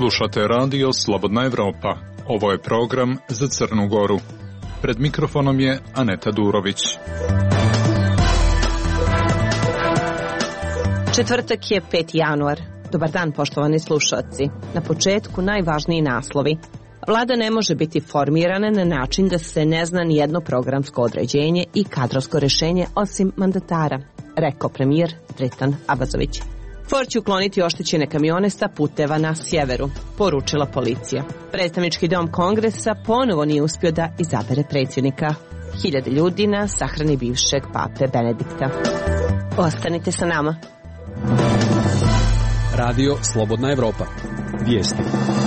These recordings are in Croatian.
Slušate radio Slobodna Evropa. Ovo je program za Crnu Goru. Pred mikrofonom je Aneta Durović. Četvrtak je 5. januar. Dobar dan, poštovani slušalci. Na početku najvažniji naslovi. Vlada ne može biti formirana na način da se ne zna ni jedno programsko određenje i kadrovsko rešenje osim mandatara, rekao premijer Dritan Abazović. Ford će ukloniti oštećene kamione sa puteva na sjeveru, poručila policija. Predstavnički dom Kongresa ponovo nije uspio da izabere predsjednika. Hiljade ljudi na sahrani bivšeg pape Benedikta. Ostanite sa nama. Radio Slobodna Evropa. Vijesti.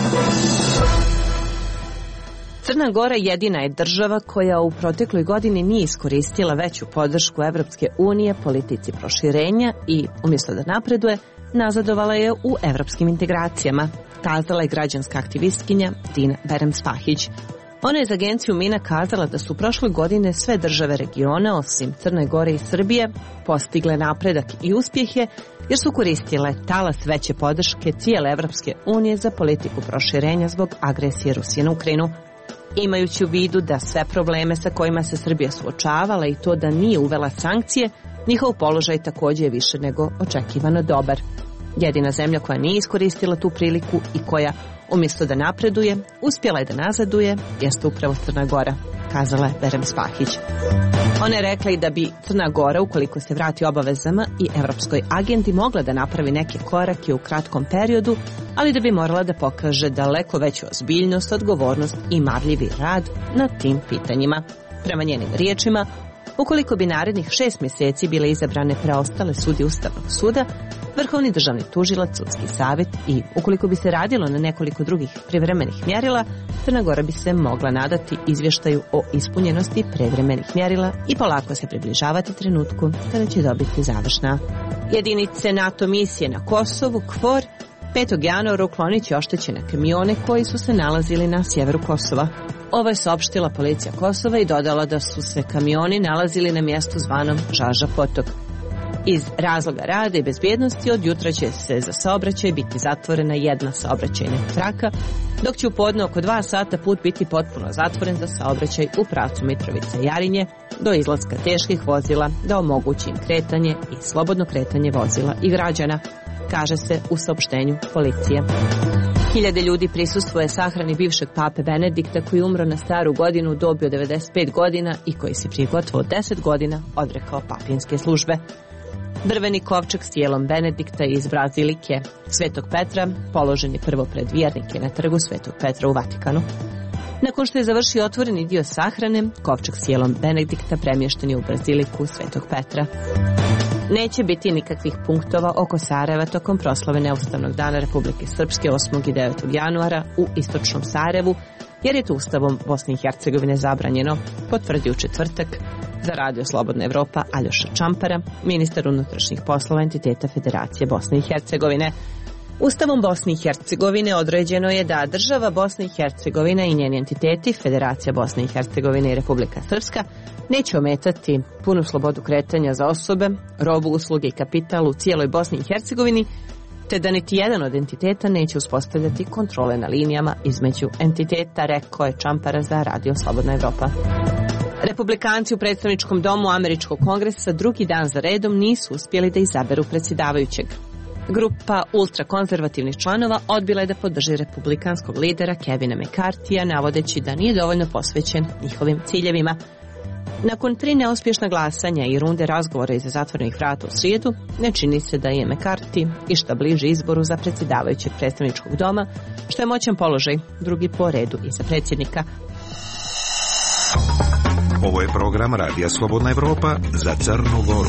Crna Gora jedina je država koja u protekloj godini nije iskoristila veću podršku Evropske unije politici proširenja i, umjesto da napreduje, nazadovala je u evropskim integracijama, kazala je građanska aktivistkinja Dina Berem-Spahić. Ona je za agenciju Mina kazala da su prošle godine sve države regiona, osim Crne Gore i Srbije, postigle napredak i uspjehe jer su koristile talas veće podrške cijele Evropske unije za politiku proširenja zbog agresije Rusije na Ukrajinu. Imajući u vidu da sve probleme sa kojima se Srbija suočavala i to da nije uvela sankcije, njihov položaj također je više nego očekivano dobar. Jedina zemlja koja nije iskoristila tu priliku i koja, umjesto da napreduje, uspjela je da nazaduje, jeste upravo Crna Gora, kazala je Berem-Spahić. Ona je rekla i da bi Crna Gora, ukoliko se vrati obavezama i evropskoj agendi, mogla da napravi neke korake u kratkom periodu, ali da bi morala da pokaže daleko veću ozbiljnost, odgovornost i marljivi rad na tim pitanjima. Prema njenim riječima, ukoliko bi narednih 6 mjeseci bile izabrane preostale sudije Ustavnog suda, Vrhovni državni tužilac, Sudski savjet i ukoliko bi se radilo na nekoliko drugih privremenih mjerila, Crna Gora bi se mogla nadati izvještaju o ispunjenosti privremenih mjerila i polako se približavati trenutku kada će dobiti završna. Jedinice NATO misije na Kosovu, KFOR, 5. januara uklonit će oštećene kamione koji su se nalazili na sjeveru Kosova. Ovo je saopštila policija Kosova i dodala da su se kamioni nalazili na mjestu zvanom Žaža potok. Iz razloga rada i bezbjednosti od jutra će se za saobraćaj biti zatvorena jedna saobraćajna traka, dok će u podne oko 2 sata put biti potpuno zatvoren za saobraćaj u pravcu Mitrovica-Jarinje do izlaska teških vozila da omogući im kretanje i slobodno kretanje vozila i građana, kaže se u saopštenju policije. Hiljade ljudi prisustvuje sahrani bivšeg pape Benedikta koji umro na staru godinu u dobi od 95 godina i koji se prije gotovo 10 godina odrekao papinske službe. Drveni kovčeg s tijelom Benedikta iz Bazilike Svetog Petra položen je prvo pred vjernike na trgu Svetog Petra u Vatikanu. Nakon što je završio otvoreni dio sahrane, kovčeg s tijelom Benedikta premješten je u Baziliku Svetog Petra. Neće biti nikakvih punktova oko Sarajeva tokom proslave Neustavnog dana Republike Srpske 8. i 9. januara u istočnom Sarajevu, jer je to Ustavom Bosne i Hercegovine zabranjeno, potvrdio u četvrtak za Radio Slobodna Evropa Aljoša Čampara, ministar unutrašnjih poslova entiteta Federacije Bosne i Hercegovine. Ustavom Bosne i Hercegovine određeno je da država Bosna i Hercegovina i njeni entiteti, Federacija Bosne i Hercegovine i Republika Srpska, neće ometati punu slobodu kretanja za osobe, robu, usluge i kapital u cijeloj Bosni i Hercegovini, te da niti jedan od entiteta neće uspostavljati kontrole na linijama između entiteta, rekao je Čampara za Radio Slobodna Evropa. Republikanci u predstavničkom domu Američkog kongresa drugi dan za redom nisu uspjeli da izaberu predsjedavajućeg. Grupa ultrakonzervativnih članova odbila je da podrži republikanskog lidera Kevina McCarthyja, navodeći da nije dovoljno posvećen njihovim ciljevima. Nakon 3 neuspješna glasanja i runde razgovora iza zatvorenih vrata u srijedu, ne čini se da je McCarthy išta bliži izboru za predsjedavajućeg predstavničkog doma, što je moćan položaj, drugi po redu iza predsjednika. Ovo je program Radija Slobodna Evropa za Crnu Goru.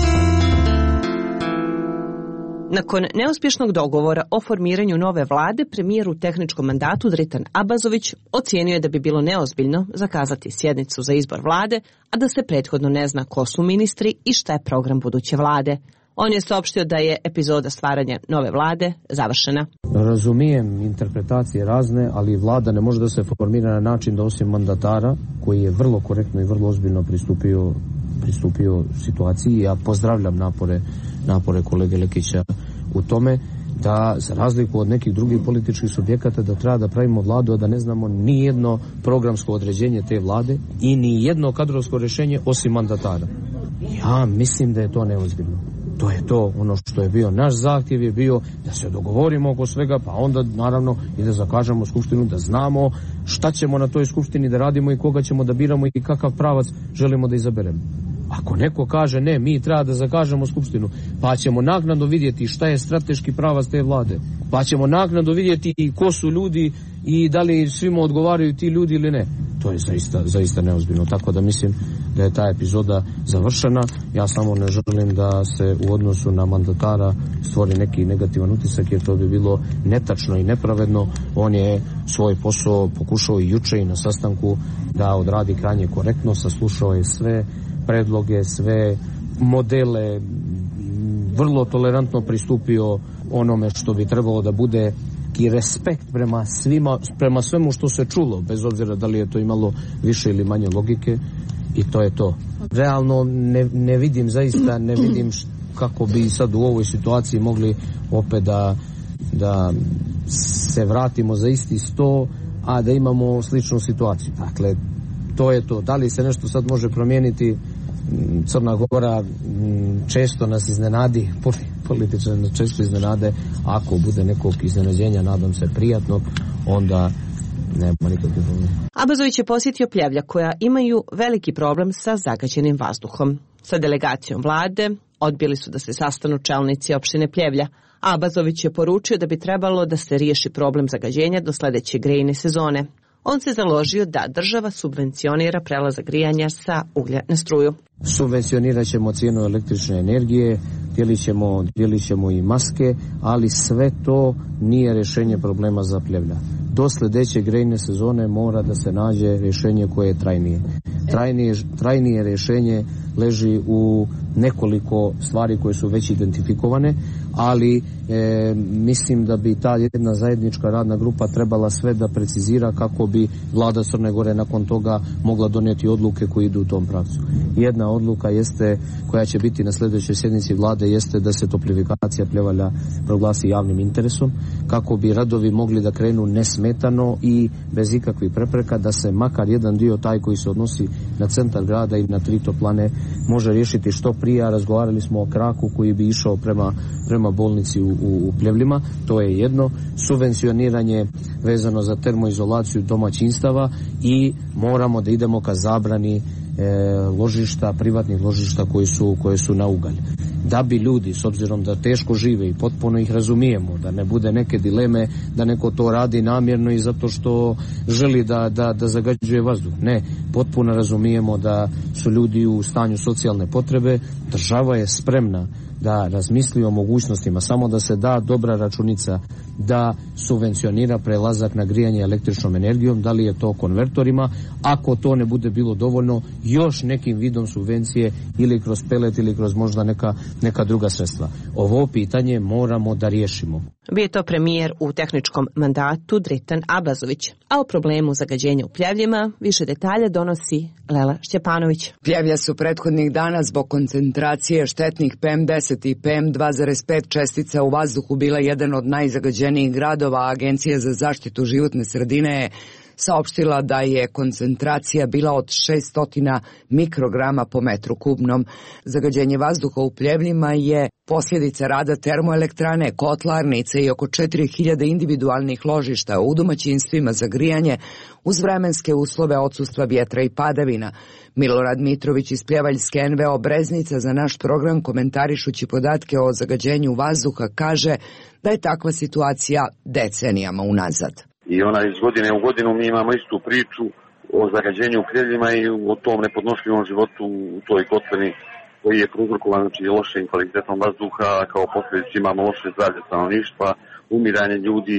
Nakon neuspješnog dogovora o formiranju nove vlade, premijer u tehničkom mandatu Dritan Abazović ocijenio je da bi bilo neozbiljno zakazati sjednicu za izbor vlade, a da se prethodno ne zna ko su ministri i šta je program buduće vlade. On je saopštio da je epizoda stvaranja nove vlade završena. Razumijem interpretacije razne, ali vlada ne može da se formira na način da osim mandatara, koji je vrlo korektno i vrlo ozbiljno pristupio situaciji. Ja pozdravljam napore kolege Lekića u tome. da za razliku od nekih drugih političkih subjekata da treba da pravimo vladu, a da ne znamo ni jedno programsko određenje te vlade i ni jedno kadrovsko rješenje osim mandatara. Ja mislim da je to neozbiljno. To je to, ono što je bio naš zahtjev je bio da se dogovorimo oko svega, pa onda naravno i da zakažemo skupštinu, da znamo šta ćemo na toj skupštini da radimo i koga ćemo da biramo i kakav pravac želimo da izaberemo. Ako neko kaže ne, mi treba da zakažemo skupštinu, pa ćemo naknadno vidjeti šta je strateški pravac te vlade, pa ćemo naknadno vidjeti i ko su ljudi i da li svima odgovaraju ti ljudi ili ne. To je zaista neozbiljno, tako da mislim da je ta epizoda završena. Ja samo ne želim da se u odnosu na mandatara stvori neki negativan utisak, jer to bi bilo netačno i nepravedno. On je svoj posao pokušao i juče i na sastanku da odradi krajnje korektno, saslušao je sve predloge, sve modele, vrlo tolerantno pristupio onome što bi trebalo da bude i respekt prema svima, prema svemu što se čulo, bez obzira da li je to imalo više ili manje logike, i to je to. Realno ne vidim, zaista ne vidim kako bi sad u ovoj situaciji mogli opet da se vratimo za isti sto, a da imamo sličnu situaciju. Dakle, to je to. Da li se nešto sad može promijeniti? Crna Gora često nas iznenadi, političari nas često iznenade. Ako bude nekog iznenađenja, nadam se prijatnog, onda nema nikakve probleme. Abazović je posjetio Pljevlja, koja imaju veliki problem sa zagađenim vazduhom. Sa delegacijom vlade odbili su da se sastanu čelnici opštine Pljevlja. Abazović je poručio da bi trebalo da se riješi problem zagađenja do sledeće grejne sezone. On se založio da država subvencionira prelazak grijanja sa uglja na struju. Subvencionirat ćemo cijenu električne energije, dijelit ćemo i maske, ali sve to nije rješenje problema za Pljevlja. Do sljedeće grejne sezone mora da se nađe rješenje koje je trajnije. Trajnije rješenje leži u nekoliko stvari koje su već identifikovane, ali mislim da bi ta jedna zajednička radna grupa trebala sve da precizira kako bi vlada Crne Gore nakon toga mogla donijeti odluke koje idu u tom pravcu. Jedna odluka jeste, koja će biti na sljedećoj sjednici vlade, jeste da se toplifikacija Pljevalja proglasi javnim interesom, kako bi radovi mogli da krenu nesmetano i bez ikakvih prepreka, da se makar jedan dio taj koji se odnosi na centar grada i na 3 toplane može riješiti što prije. Razgovarali smo o kraku koji bi išao prema bolnici u Pljevljima, to je jedno. Subvencioniranje vezano za termoizolaciju domaćinstava i moramo da idemo ka zabrani ložišta, privatnih ložišta koje su na ugalj. Da bi ljudi, s obzirom da teško žive i potpuno ih razumijemo, da ne bude neke dileme da neko to radi namjerno i zato što želi da zagađuje vazduh. Ne, potpuno razumijemo da su ljudi u stanju socijalne potrebe. Država je spremna da razmisli o mogućnostima, samo da se da dobra računica da subvencionira prelazak na grijanje električnom energijom, da li je to konvertorima, ako to ne bude bilo dovoljno, još nekim vidom subvencije ili kroz pelet ili kroz možda neka druga sredstva. Ovo pitanje moramo da riješimo. Bio je to premijer u tehničkom mandatu Dritan Abazović, a o problemu zagađenja u Pljevljima više detalja donosi Lela Šćepanović. Pljevlja su prethodnih dana zbog koncentracije štetnih PM10 i PM2,5 čestica u vazduhu bila jedan od najzagađenijih gradova. Agencija za zaštitu životne sredine je saopštila da je koncentracija bila od 600 mikrograma po metru kubnom. Zagađenje vazduha u Pljevljima je posljedica rada termoelektrane, kotlarnice i oko 4000 individualnih ložišta u domaćinstvima za grijanje uz vremenske uslove odsustva vjetra i padavina. Milorad Mitrović iz Pljevaljske NVO Breznica za naš program, komentarišući podatke o zagađenju vazduha, kaže da je takva situacija decenijama unazad. I iz godine u godinu mi imamo istu priču o zagađenju u Pljevljima i o tom nepodnošljivom životu u toj kotlini koji je prouzrokovan lošim kvalitetom vazduha, kao posljedicu imamo loše zdravlje stanovništva, umiranje ljudi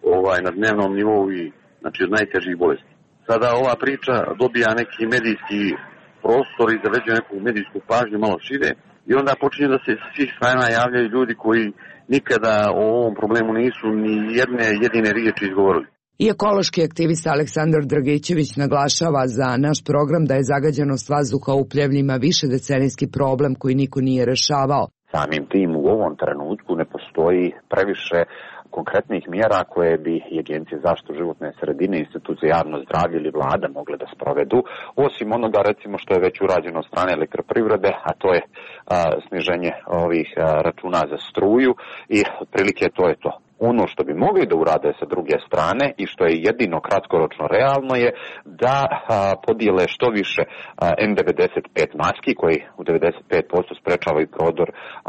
na dnevnom nivou i od najtežih bolesti. Sada ova priča dobija neki medijski prostor i zavređuje neku medijsku pažnju malo šire i onda počinje da se s svih strana javljaju ljudi koji nikada o ovom problemu nisu ni jedne jedine riječi izgovorili. I ekološki aktivista Aleksandar Dragićević naglašava za naš program da je zagađenost vazduha u Pljevljima višedecenijski problem koji niko nije rešavao. Samim tim u ovom trenutku ne postoji postoji previše konkretnih mjera koje bi i Agencije za zaštitu životne sredine, institucije javno zdravlje ili vlada mogle da sprovedu, osim onoga recimo što je već urađeno od strane elektroprivrede, a to je sniženje ovih računa za struju i otprilike to je to. Ono što bi mogli da urade sa druge strane i što je jedino kratkoročno realno je da podijele što više N95 maski koji u 95% sprečavaju prodor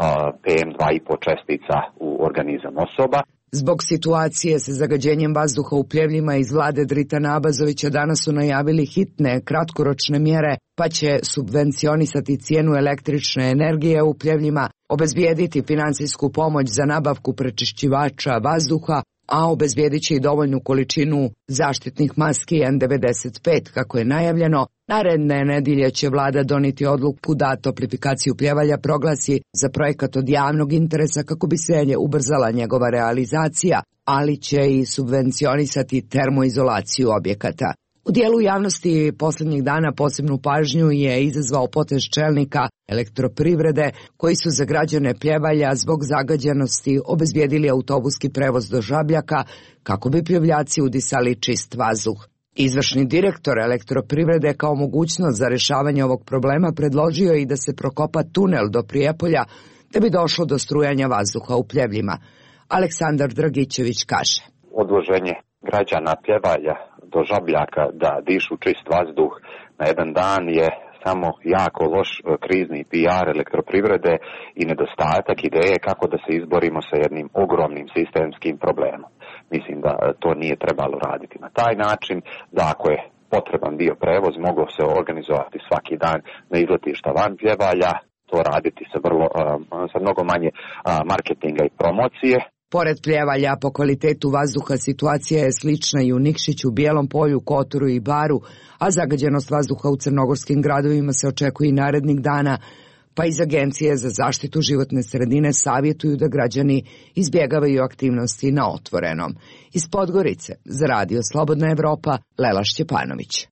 PM2,5 čestica u organizam osoba. Zbog situacije sa zagađenjem vazduha u Pljevljima iz vlade Dritana Abazovića danas su najavili hitne kratkoročne mjere, pa će subvencionisati cijenu električne energije u Pljevljima, obezbijediti financijsku pomoć za nabavku prečišćivača vazduha, a obezbijedit će i dovoljnu količinu zaštitnih maski N95, kako je najavljeno. Naredne nedjelje će vlada donijeti odluku da toplifikaciju Pljevalja proglasi za projekat od javnog interesa kako bi se ubrzala njegova realizacija, ali će i subvencionisati termoizolaciju objekata. U dijelu javnosti posljednjih dana posebnu pažnju je izazvao potez čelnika elektroprivrede koji su za građane Pljevalja zbog zagađenosti obezbijedili autobuski prevoz do Žabljaka kako bi Pljevljaci udisali čist vazduh. Izvršni direktor elektroprivrede kao mogućnost za rješavanje ovog problema predložio je i da se prokopa tunel do Prijepolja da bi došlo do strujanja vazduha u Pljevljima. Aleksandar Dragićević kaže: odvoženje građana Pljevalja do Žabljaka da dišu čist vazduh na jedan dan je samo jako loš krizni PR elektroprivrede i nedostatak ideje kako da se izborimo sa jednim ogromnim sistemskim problemom. Mislim da to nije trebalo raditi na taj način, da ako je potreban bio prevoz, mogao se organizovati svaki dan na izletišta van Pljevalja, to raditi sa mnogo manje marketinga i promocije. Pored Pljevalja po kvalitetu vazduha situacija je slična i u Nikšiću, Bijelom Polju, Kotoru i Baru, a zagađenost vazduha u crnogorskim gradovima se očekuje i narednih dana, pa iz Agencije za zaštitu životne sredine savjetuju da građani izbjegavaju aktivnosti na otvorenom. Iz Podgorice za Radio Slobodna Evropa, Lela Šćepanović.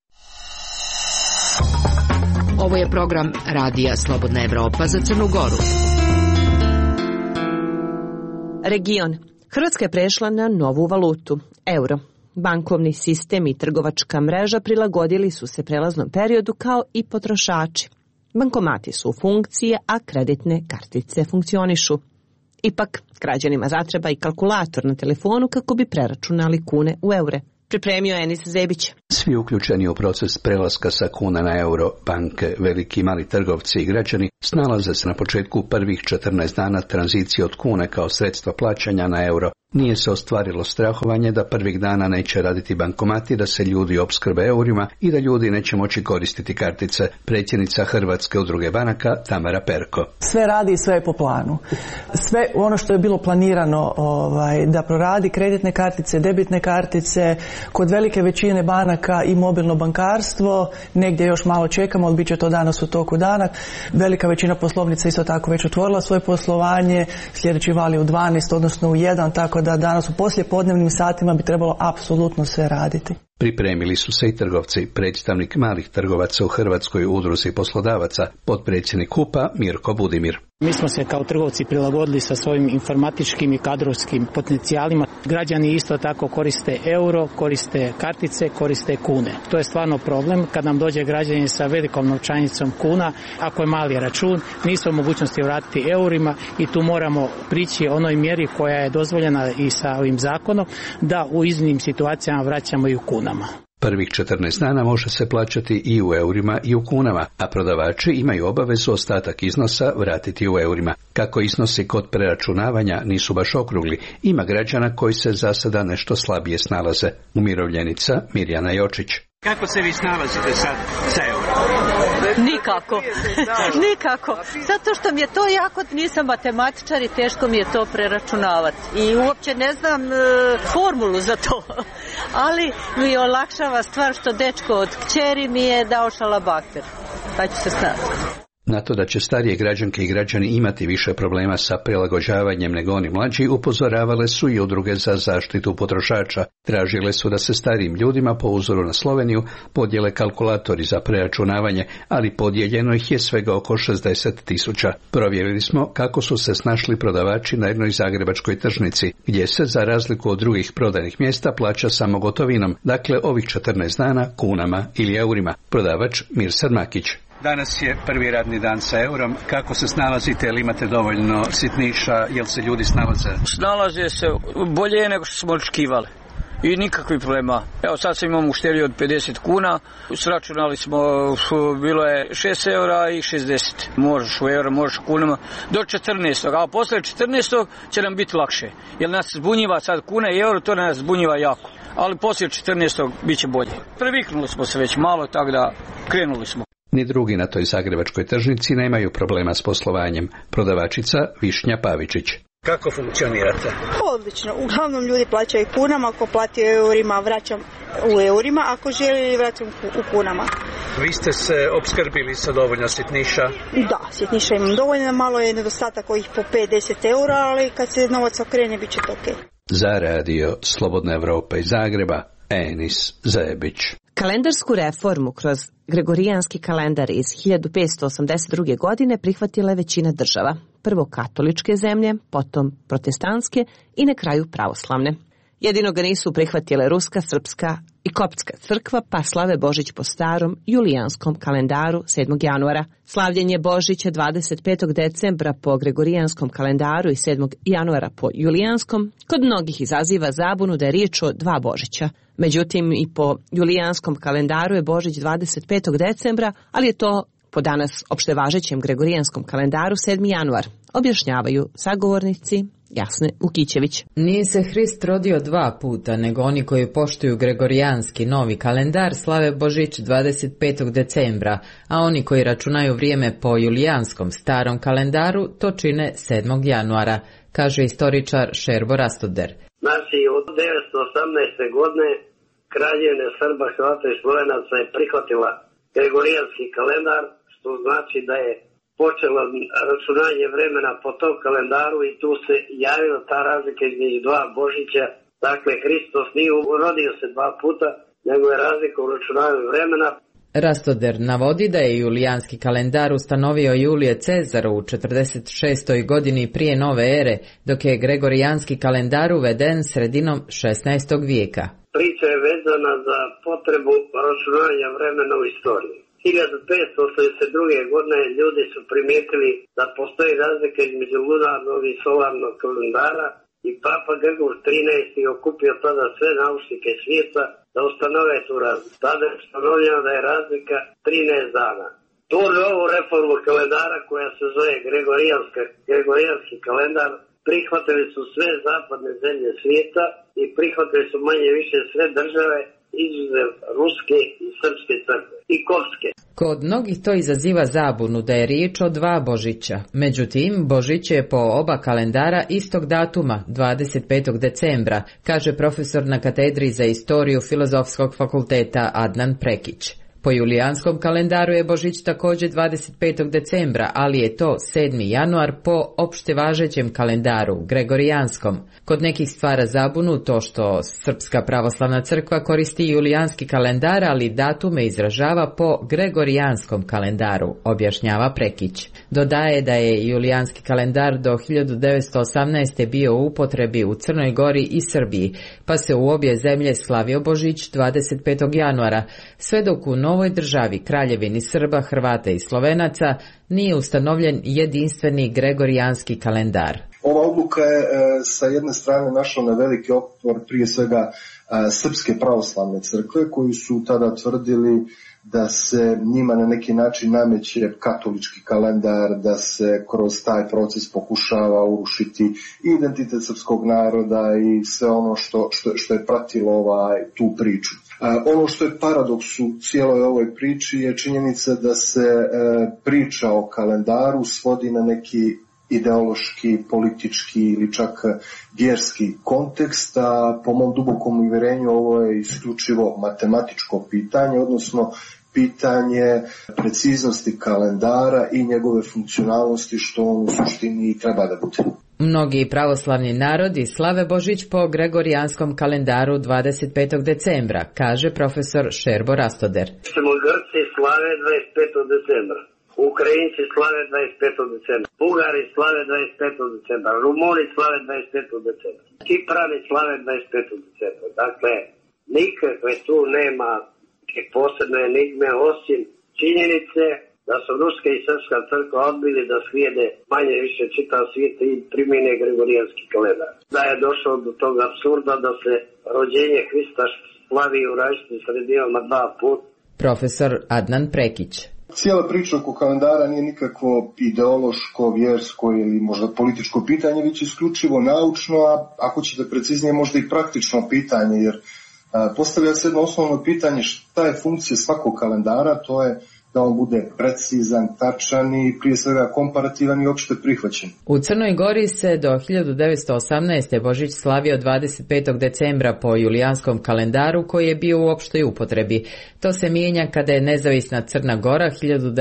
Ovo je program Radija Slobodna Evropa za Crnu Goru. Region. Hrvatska je prešla na novu valutu, euro. Bankovni sistem i trgovačka mreža prilagodili su se prelaznom periodu kao i potrošači. Bankomati su u funkciji, a kreditne kartice funkcionišu. Ipak, građanima zatreba i kalkulator na telefonu kako bi preračunali kune u eure. Pripremio je Enis Zebić. Svi uključeni u proces prelaska sa kuna na euro, banke, veliki i mali trgovci i građani snalaze se na početku prvih 14 dana tranzicije od kune kao sredstva plaćanja na euro. Nije se ostvarilo strahovanje da prvih dana neće raditi bankomati, da se ljudi opskrbe eurima i da ljudi neće moći koristiti kartice. Predsjednica Hrvatske udruge banaka Tamara Perko. Sve radi i sve je po planu. Sve ono što je bilo planirano da proradi, kreditne kartice, debitne kartice, kod velike većine banaka i mobilno bankarstvo, negdje još malo čekamo, ali bit će to danas u toku dana. Velika većina poslovnica isto tako već otvorila svoje poslovanje, sljedeći val je u 12, odnosno u 1, tako da danas u poslijepodnevnim satima bi trebalo apsolutno sve raditi. Pripremili su se i trgovci. Predstavnik malih trgovaca u Hrvatskoj udruzi poslodavaca, potpredsjednik HUP-a Mirko Budimir. Mi smo se kao trgovci prilagodili sa svojim informatičkim i kadrovskim potencijalima. Građani isto tako koriste euro, koriste kartice, koriste kune. To je stvarno problem kad nam dođe građanin sa velikom novčanicom kuna. Ako je mali račun, nisu u mogućnosti vratiti eurima i tu moramo prići onoj mjeri koja je dozvoljena i sa ovim zakonom da u iznimnim situacijama vraćamo i u kunama. Prvih 14 dana može se plaćati i u eurima i u kunama, a prodavači imaju obavezu ostatak iznosa vratiti u eurima. Kako iznosi kod preračunavanja nisu baš okrugli, ima građana koji se za sada nešto slabije snalaze. Umirovljenica Mirjana Jočić. Kako se vi snalazite sad sa eurom? Nikako. Zato što mi je to jako, nisam matematičar i teško mi je to preračunavati. I uopće ne znam formulu za to. Ali mi olakšava stvar što dečko od kćeri mi je dao šalabahter. Pa ću se snaći. Na to da će starije građanke i građani imati više problema sa prilagođavanjem nego oni mlađi, upozoravale su i udruge za zaštitu potrošača. Tražile su da se starijim ljudima, po uzoru na Sloveniju, podijele kalkulatori za preračunavanje, ali podijeljeno ih je svega oko 60.000. Provjerili smo kako su se snašli prodavači na jednoj zagrebačkoj tržnici, gdje se, za razliku od drugih prodajnih mjesta, plaća samo gotovinom, dakle ovih 14 dana kunama ili eurima. Prodavač Mirsad Makić. Danas je prvi radni dan sa eurom. Kako se snalazite? Ili imate dovoljno sitniša? Jel se ljudi snalaze? Snalaze se bolje nego što smo očekivali. I nikakvih problema. Evo sad sam imao uštedio od 50 kuna. Sračunali smo, bilo je 6 eura i 60. Možeš u eura, možeš u kunama. Do 14. A posle 14. će nam biti lakše. Jer nas zbunjiva sad kuna i euro, to nas zbunjiva jako. Ali poslije 14. bit će bolje. Previknuli smo se već malo, tako da krenuli smo. Ni drugi na toj zagrebačkoj tržnici nemaju problema s poslovanjem. Prodavačica Višnja Pavičić. Kako funkcionirate? Odlično. Uglavnom ljudi plaćaju kunama, ako plati u eurima, vraćam u eurima, ako želi vraćam u kunama. Vi ste se opskrbili sa dovoljno sitniša? Da, sitniša imam dovoljno, malo je nedostatak ovih po 5-10 eura, ali kad se novac okrene, bit će to okej. Za radio Slobodna Evropa iz Zagreba, Enis Zajebić. Kalendarsku reformu kroz Gregorijanski kalendar iz 1582. godine prihvatila je većina država. Prvo katoličke zemlje, potom protestantske i na kraju pravoslavne. Jedino ga nisu prihvatile Ruska, Srpska i Koptska crkva, pa slave Božić po starom julijanskom kalendaru 7. januara. Slavljenje Božića 25. decembra po Gregorijanskom kalendaru i 7. januara po julijanskom kod mnogih izaziva zabunu da je riječ o dva Božića. Međutim, i po julijanskom kalendaru je Božić 25. decembra, ali je to po danas opštevažećem Gregorijanskom kalendaru 7. januar, objašnjavaju sagovornici Jasne Vukićević. Nije se Hrist rodio dva puta, nego oni koji poštuju Gregorijanski novi kalendar slave Božić 25. decembra, a oni koji računaju vrijeme po julijanskom starom kalendaru to čine 7. januara, kaže istoričar Šerbo Rastoder. Znači, od 1918. godine Kraljevina Srba, Hrvata i Slovenaca je prihvatila Gregorijanski kalendar, što znači da je počelo računanje vremena po tom kalendaru i tu se javila ta razlika između dva Božića. Dakle, Hristos nije rodio se dva puta, nego je razlika u računanju vremena. Rastoder navodi da je julijanski kalendar ustanovio Julije Cezar u 46. godini prije nove ere, dok je Gregorijanski kalendar uveden sredinom 16. vijeka. Priča je vezana za potrebu računanja vremena u istoriji. 1582. godine ljudi su primijetili da postoji razlika između lunarnog i solarnog kalendara i Papa Grgur XIII. Okupio tada sve naučnike svijeta da ustanove tu razliku. Tada je ustanovljeno da je razlika 13 dana. Tu novu reformu kalendara koja se zove Gregorijanski kalendar prihvatili su sve zapadne zemlje svijeta i prihvatili su manje više sve države izuzev Ruske i Srpske crkve i Koptske. Kod mnogih to izaziva zabunu da je riječ o dva Božića. Međutim, Božić je po oba kalendara istog datuma, 25. decembra, kaže profesor na katedri za istoriju Filozofskog fakulteta Adnan Prekić. Po julijanskom kalendaru je Božić također 25. decembra, ali je to 7. januar po opšte važećem kalendaru, Gregorijanskom. Kod nekih stvara zabunu to što Srpska pravoslavna crkva koristi julijanski kalendar, ali datume izražava po Gregorijanskom kalendaru, objašnjava Prekić. Dodaje da je julijanski kalendar do 1918. bio u upotrebi u Crnoj Gori i Srbiji, pa se u obje zemlje slavio Božić 25. januara, sve dok u novoj državi Kraljevini Srba, Hrvata i Slovenaca nije ustanovljen jedinstveni Gregorijanski kalendar. Ova odluka je sa jedne strane našla na veliki otpor prije svega Srpske pravoslavne crkve, koji su tada tvrdili da se njima na neki način nameće katolički kalendar, da se kroz taj proces pokušava urušiti identitet srpskog naroda i sve ono što je pratilo tu priču. Ono što je paradoks u cijeloj ovoj priči je činjenica da se priča o kalendaru svodi na neki ideološki, politički ili čak vjerski kontekst, a po mom dubokom uvjerenju ovo je isključivo matematičko pitanje, odnosno pitanje preciznosti kalendara i njegove funkcionalnosti, što on u suštini treba da bude. Mnogi pravoslavni narodi slave Božić po gregorijanskom kalendaru 25. decembra, kaže profesor Šerbo Rastoder. Grci slave 25. decembra. Ukrajinci slave 25. decembra. Bugari slave 25. decembra. Rumuni slave 25. decembra. Kiprani slave 25. decembra. Dakle, nikakve tu nema posebne enigme osim činjenice da su ruska i srpska crkva odbili da slijede manje više čitav svijet i primjene gregorijanski kalendar. Da je došlo do tog apsurda da se rođenje Hrista slavi u različitim sredinama 2 puta. Profesor Adnan Prekić. Cijela priča oko kalendara nije nikakvo ideološko, vjersko ili možda političko pitanje, već isključivo naučno, a ako ćete preciznije možda i praktično pitanje, jer postavlja se jedno osnovno pitanje šta je funkcija svakog kalendara, to je da on bude precizan, tačan i prije svega komparativan i opšte prihvaćen. U Crnoj Gori se do 1918. Božić slavio 25. decembra po julijanskom kalendaru koji je bio u opštoj upotrebi. To se mijenja kada je nezavisna Crna Gora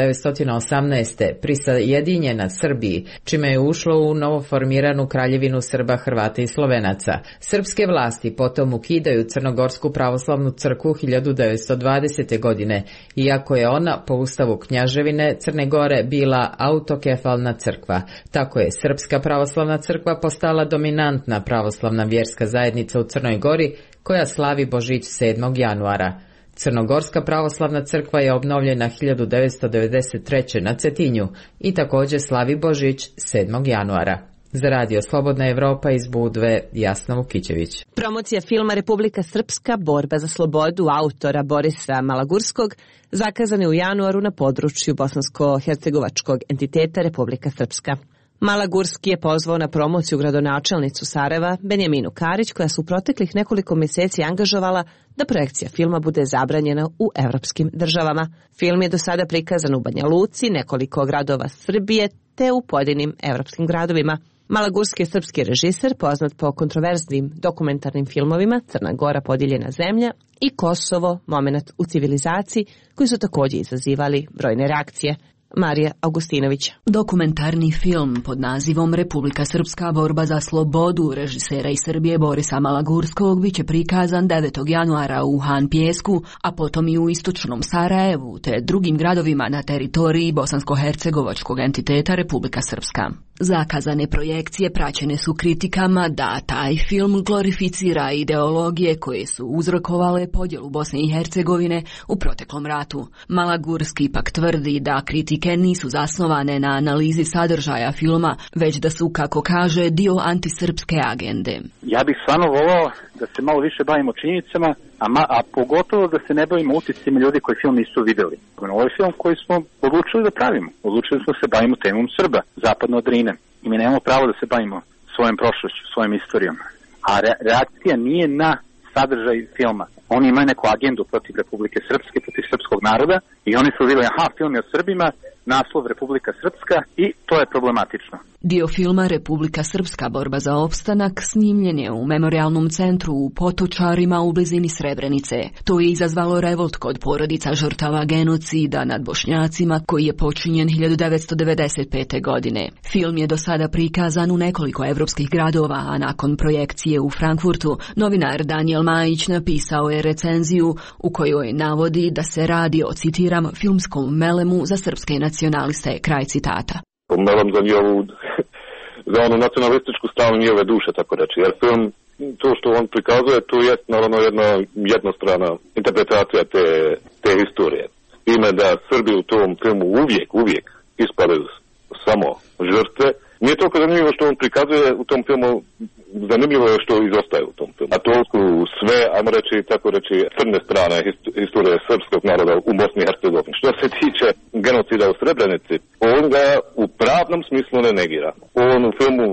1918. prisajedinjena Srbiji, čime je ušlo u novoformiranu kraljevinu Srba, Hrvata i Slovenaca. Srpske vlasti potom ukidaju Crnogorsku pravoslavnu crkvu 1920. godine, iako je ona po ustavu Knjaževine Crne Gore bila autokefalna crkva. Tako je Srpska pravoslavna crkva postala dominantna pravoslavna vjerska zajednica u Crnoj Gori koja slavi Božić 7. januara. Crnogorska pravoslavna crkva je obnovljena 1993. na Cetinju i također slavi Božić 7. januara. Za Radio Slobodna Evropa iz Budve, Jasna Vukićević. Promocija filma Republika Srpska, borba za slobodu autora Borisa Malagurskog zakazana je u januaru na području bosansko-hercegovačkog entiteta Republika Srpska. Malagurski je pozvao na promociju gradonačelnicu Sarajeva Benjaminu Karić, koja se u proteklih nekoliko mjeseci angažovala da projekcija filma bude zabranjena u evropskim državama. Film je do sada prikazan u Banja Luci, nekoliko gradova Srbije te u pojedinim evropskim gradovima. Malagurski je srpski režiser, poznat po kontroverznim dokumentarnim filmovima Crna Gora podijeljena zemlja i Kosovo, momenat u civilizaciji, koji su također izazivali brojne reakcije. Marija Augustinović. Dokumentarni film pod nazivom Republika Srpska, borba za slobodu režisera iz Srbije Borisa Malagurskog biće prikazan 9. januara u Han Pijesku, a potom i u istočnom Sarajevu te drugim gradovima na teritoriji bosansko-hercegovačkog entiteta Republika Srpska. Zakazane projekcije praćene su kritikama da taj film glorificira ideologije koje su uzrokovale podjelu Bosne i Hercegovine u proteklom ratu. Malagurski ipak tvrdi da kritike nisu zasnovane na analizi sadržaja filma, već da su, kako kaže, dio antisrpske agende. Ja bih stvarno volao da se malo više bavimo činjenicama, a pogotovo da se ne bavimo utiscima ljudi koji film nisu vidjeli. Ovo je film koji smo odlučili da pravimo. Odlučili smo se bavimo temom Srba, zapadno od Drine. I mi nemamo pravo da se bavimo svojom prošlošću, svojom istorijom. A reakcija nije na sadržaj filma. Oni imaju neku agendu protiv Republike Srpske, protiv srpskog naroda i oni su vidjeli, film je o Srbima, naslov Republika Srpska i to je problematično. Dio filma Republika Srpska, borba za opstanak snimljen je u memorialnom centru u Potočarima u blizini Srebrenice. To je izazvalo revolt kod porodica žrtava genocida nad Bošnjacima koji je počinjen 1995. godine. Film je do sada prikazan u nekoliko evropskih gradova, a nakon projekcije u Frankfurtu novinar Daniel Majić napisao je recenziju u kojoj navodi da se radi o, citiram, filmskom melemu za srpske nacionaliste, kraj citata. Melem za njihovu, za onu nacionalističku stranu njihove duše, tako reći. Jer film, to što on prikazuje, to je naravno jedna jednostrana interpretacija te historije. Ime da Srbi u tom filmu uvijek ispadaju samo žrtve. Nije toliko zanimljivo što on prikazuje u tom filmu, zanimljivo je što izostaje u tom filmu. A to su sve, ajmo reći, tako reći, crne strane historije srpskog naroda u Bosni i Hercegovini. Što se tiče genocida u Srebrenici, on ga u pravnom smislu ne negira. On u filmu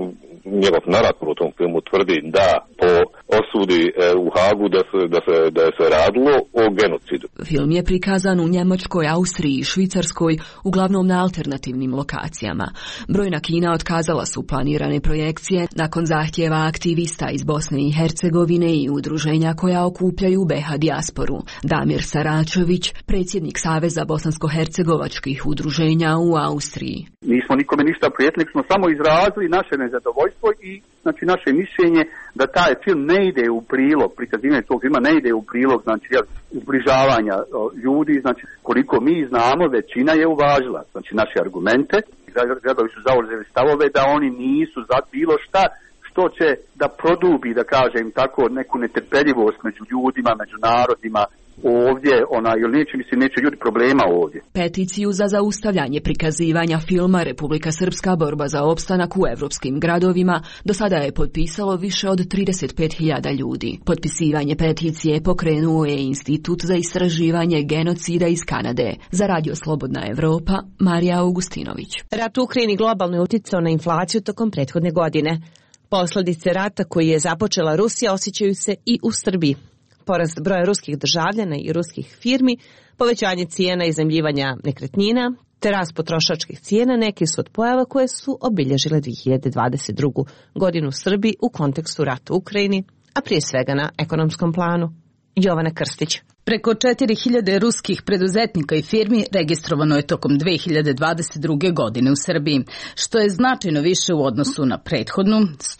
njegov narator u tom filmu tvrdi da po osudi u Hagu da se radilo o genocidu. Film je prikazan u Njemačkoj, Austriji i Švicarskoj, uglavnom na alternativnim lokacijama. Brojna kina otkazala su planirane projekcije nakon zahtjeva aktivista iz Bosne i Hercegovine i udruženja koja okupljaju BiH dijasporu. Damir Saračević, predsjednik Saveza bosansko-hercegovačkih udruženja u Austriji. Nismo nikome ništa prijetili, smo samo izrazili naše nezadovoljstvo i znači naše mišljenje da taj film ne ide u prilog, prikazivanje tog filma ne ide u prilog, znači zbližavanja ljudi, znači koliko mi znamo, većina je uvažila, znači naše argumente, gradovi su zauzeli stavove da oni nisu za bilo šta što će da produbi, da kažem tako, neku netrpeljivost među ljudima, među narodima, ovdje, ili neće ljudi problema ovdje. Peticiju za zaustavljanje prikazivanja filma Republika Srpska borba za opstanak u evropskim gradovima do sada je potpisalo više od 35.000 ljudi. Potpisivanje peticije pokrenuo je Institut za istraživanje genocida iz Kanade. Za Radio Slobodna Evropa, Marija Augustinović. Rat u Ukrajini globalno je uticao na inflaciju tokom prethodne godine. Posljedice rata koji je započela Rusija osjećaju se i u Srbiji. Porast broja ruskih državljana i ruskih firmi, povećanje cijena iznajmljivanja nekretnina, te rast potrošačkih cijena neki su od pojava koje su obilježile 2022. godinu u Srbiji u kontekstu rata u Ukrajini, a prije svega na ekonomskom planu. Jovana Krstić. Preko 4000 ruskih preduzetnika i firmi registrovano je tokom 2022. godine u Srbiji, što je značajno više u odnosu na prethodnu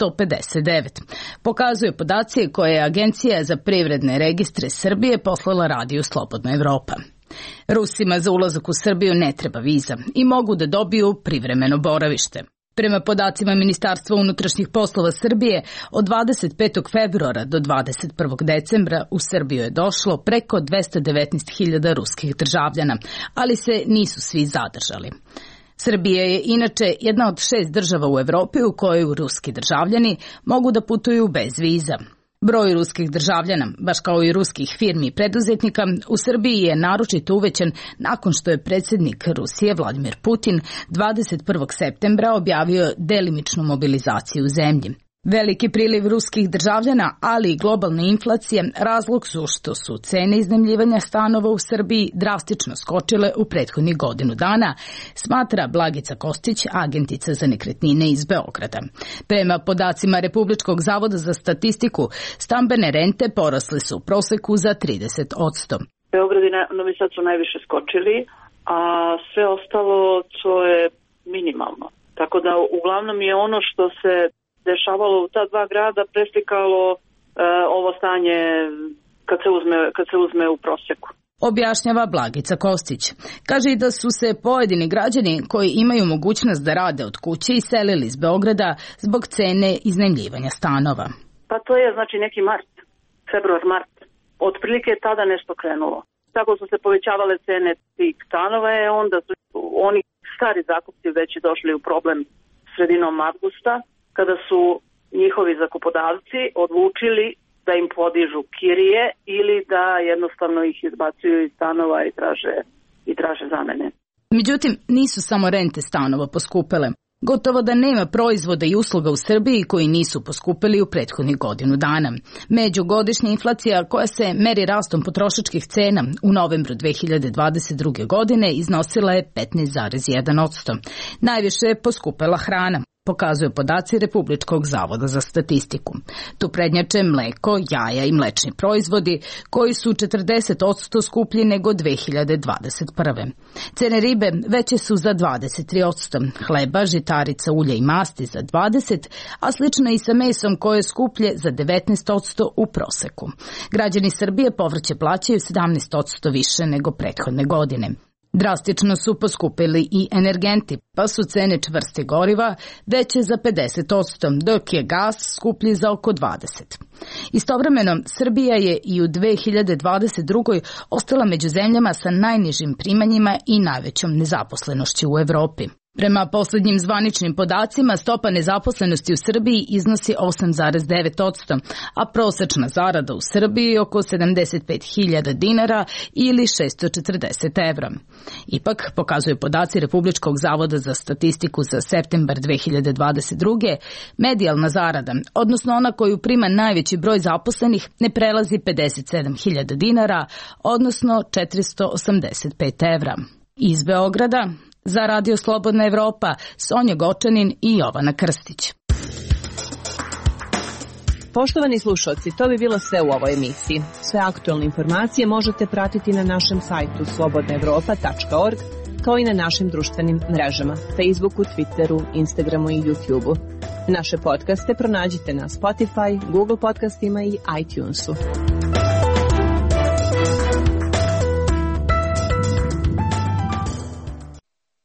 159. Pokazuju podaci koje je Agencija za privredne registre Srbije poslala Radiju Slobodna Evropa. Rusima za ulazak u Srbiju ne treba viza i mogu da dobiju privremeno boravište. Prema podacima Ministarstva unutrašnjih poslova Srbije, od 25. februara do 21. decembra u Srbiju je došlo preko 219.000 ruskih državljana, ali se nisu svi zadržali. Srbija je inače jedna od 6 država u Evropi u kojoj ruski državljani mogu da putuju bez viza. Broj ruskih državljana, baš kao i ruskih firmi i preduzetnika, u Srbiji je naročito uvećan nakon što je predsjednik Rusije Vladimir Putin 21. septembra objavio delimičnu mobilizaciju u zemlji. Veliki priliv ruskih državljana, ali i globalna inflacija razlog su što su cene iznajmljivanja stanova u Srbiji drastično skočile u prethodnih godinu dana, smatra Blagica Kostić, agentica za nekretnine iz Beograda. Prema podacima Republičkog zavoda za statistiku, stambene rente porasle su u proseku za 30%. Beograd i Novi Sad su najviše skočili, a sve ostalo to je minimalno. Tako da uglavnom je ono što se dešavalo u ta dva grada preslikalo ovo stanje kad se uzme u prosjeku. Objašnjava Blagica Kostić. Kaže i da su se pojedini građani koji imaju mogućnost da rade od kuće iselili iz Beograda zbog cene iznajmljivanja stanova. Pa to je znači neki februar-mart. Otprilike je tada nešto krenulo. Tako su se povećavale cene tih stanova, onda su oni stari zakupci već došli u problem sredinom avgusta, kada su njihovi zakupodavci odlučili da im podižu kirije ili da jednostavno ih izbacuju iz stanova i traže zamene. Međutim, nisu samo rente stanova poskupele. Gotovo da nema proizvoda i usluga u Srbiji koji nisu poskupili u prethodnih godinu dana. Međugodišnja inflacija koja se meri rastom potrošačkih cena u novembru 2022. godine iznosila je 15,1%. Najviše je poskupela hrana, pokazuju podaci Republičkog zavoda za statistiku. Tu prednjače mleko, jaja i mlečni proizvodi koji su 40% skuplji nego 2021. Cene ribe veće su za 23%, hleba, žitarica, ulja i masti za 20%, a slično i sa mesom koje je skuplje za 19% u proseku. Građani Srbije povrće plaćaju 17% više nego prethodne godine. Drastično su poskupili i energenti, pa su cene čvrstih goriva veće za 50%, dok je gas skuplji za oko 20%. Istovremeno, Srbija je i u 2022. ostala među zemljama sa najnižim primanjima i najvećom nezaposlenošću u Evropi. Prema poslednjim zvaničnim podacima, stopa nezaposlenosti u Srbiji iznosi 8,9%, a prosečna zarada u Srbiji je oko 75.000 dinara ili 640 evra. Ipak, pokazuju podaci Republičkog zavoda za statistiku za septembar 2022. medijalna zarada, odnosno ona koju prima najveći broj zaposlenih, ne prelazi 57.000 dinara, odnosno 485 evra. Iz Beograda, za Radio Slobodna Evropa, Sonja Gočanin i Jovana Krstić. Poštovani slušalci, to bi bilo sve u ovoj emisiji. Sve aktualne informacije možete pratiti na našem sajtu slobodnaevropa.org, kao i na našim društvenim mrežama, Facebooku, Twitteru, Instagramu i YouTubeu. Naše podcaste pronađite na Spotify, Google podcastima i iTunesu.